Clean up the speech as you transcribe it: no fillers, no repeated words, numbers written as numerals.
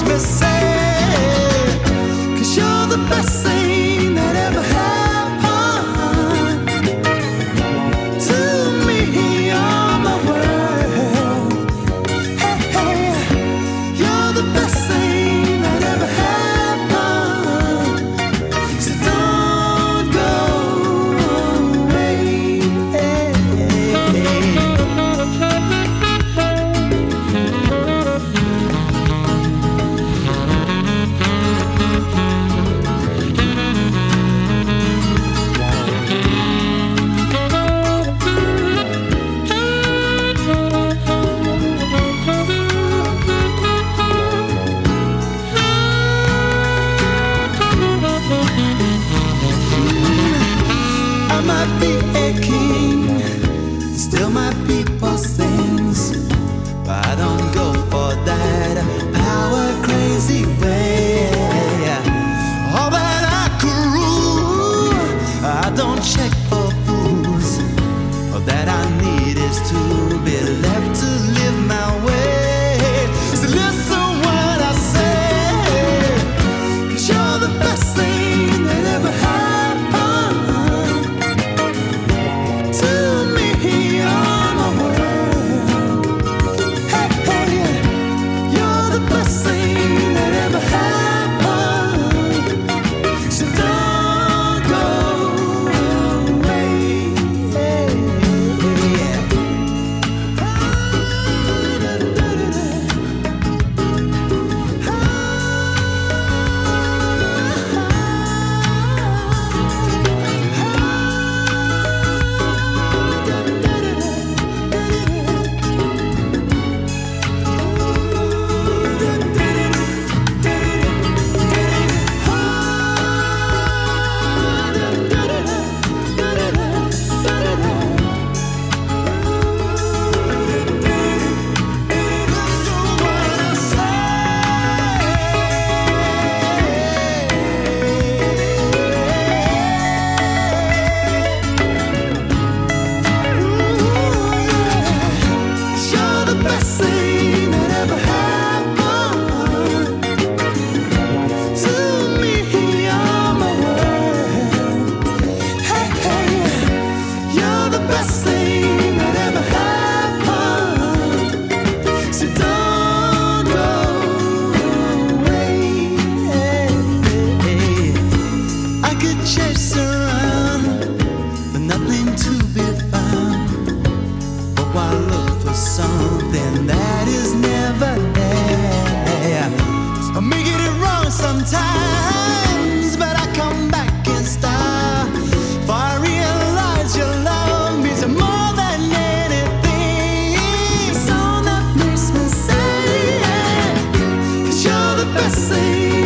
me say, 'cause you're the best thing that ever happened to me. You're my world. Hey, hey, you're the best thing that ever happened. So don't go away. Hey, hey, hey. I might be a king, still my people things, but I don't go for that power crazy way. All that I could rule, I don't check for fools. All that I need is to be left to live my way. So listen what I say, 'cause you're the best thing that ever happened to me. You're my world. Hey, hey, you're the best thing that ever happened. So don't go away. Hey, yeah. You're the best thing that ever happened to me. You're my world. Hey, hey, you're the best thing that ever happened. So don't go away. Hey, hey, I could chase around, but nothing to be found. Oh, I look for something that is never there. I'm making it wrong sometimes, but I come back in style. For I realize your love means more than anything. Song that makes me say, 'cause you're the best thing